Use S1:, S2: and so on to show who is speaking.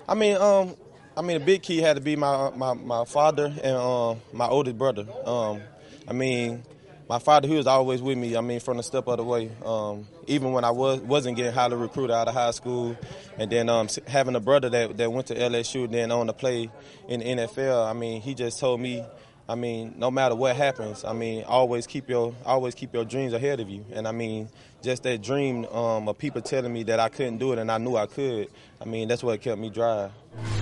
S1: I mean, the big key had to be my father and my oldest brother. I mean, my father, he was always with me. I mean, from the step of the way. Even when I wasn't getting highly recruited out of high school, and then having a brother that went to LSU, and then on to play in the NFL. I mean, he just told me, I mean, no matter what happens, I mean, always keep your dreams ahead of you. And I mean, just that dream of people telling me that I couldn't do it, and I knew I could. I mean, that's what kept me drive.